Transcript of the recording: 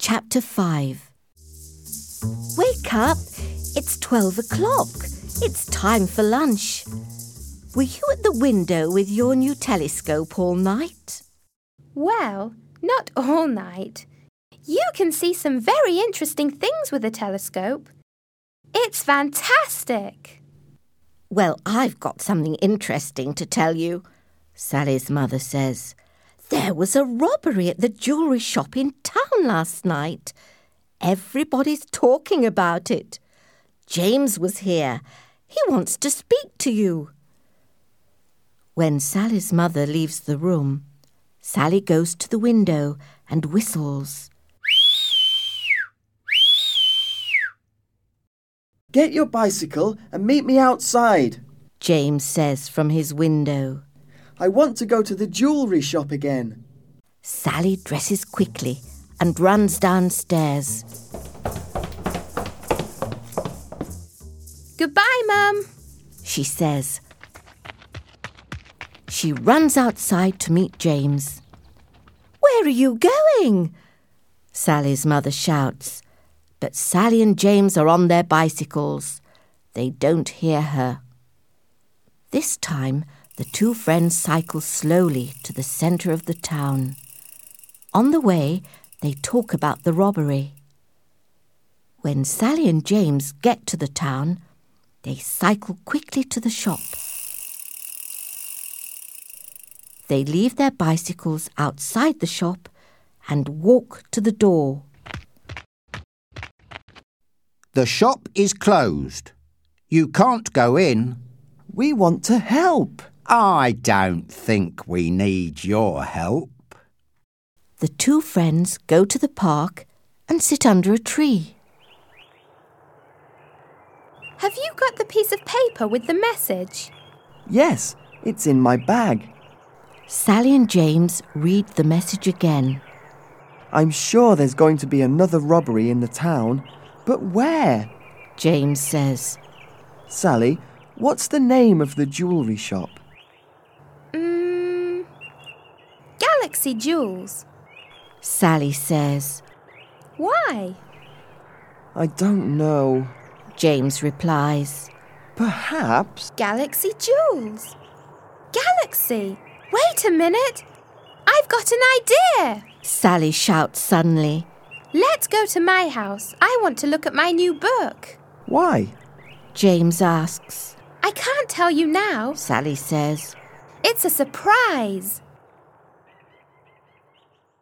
Chapter 5. Wake up! It's 12 o'clock. It's time for lunch. Were you at the window with your new telescope all night? Well, not all night. You can see some very interesting things with a telescope. It's fantastic. Well, I've got something interesting to tell you, Sally's mother says. There was a robbery at the jewellery shop in town last night. Everybody's talking about it. James was here. He wants to speak to you. When Sally's mother leaves the room, Sally goes to the window and whistles. Get your bicycle and meet me outside, James says from his window. I want to go to the jewellery shop again. Sally dresses quickly and runs downstairs. Goodbye, Mum, she says. She runs outside to meet James. Where are you going? Sally's mother shouts. But Sally and James are on their bicycles. They don't hear her. This time, the two friends cycle slowly to the centre of the town. On the way, they talk about the robbery. When Sally and James get to the town, they cycle quickly to the shop. They leave their bicycles outside the shop and walk to the door. The shop is closed. You can't go in. We want to help. I don't think we need your help. The two friends go to the park and sit under a tree. have you got the piece of paper with the message? Yes, it's in my bag. Sally and James read the message again. I'm sure there's going to be another robbery in the town, but where? James says. Sally, what's the name of the jewellery shop? Galaxy Jewels. Sally says. Why? I don't know. James replies. Perhaps... Galaxy Jewels. Galaxy! Wait a minute! I've got an idea! Sally shouts suddenly. Let's go to my house. I want to look at my new book. Why? James asks. I can't tell you now. Sally says. It's a surprise.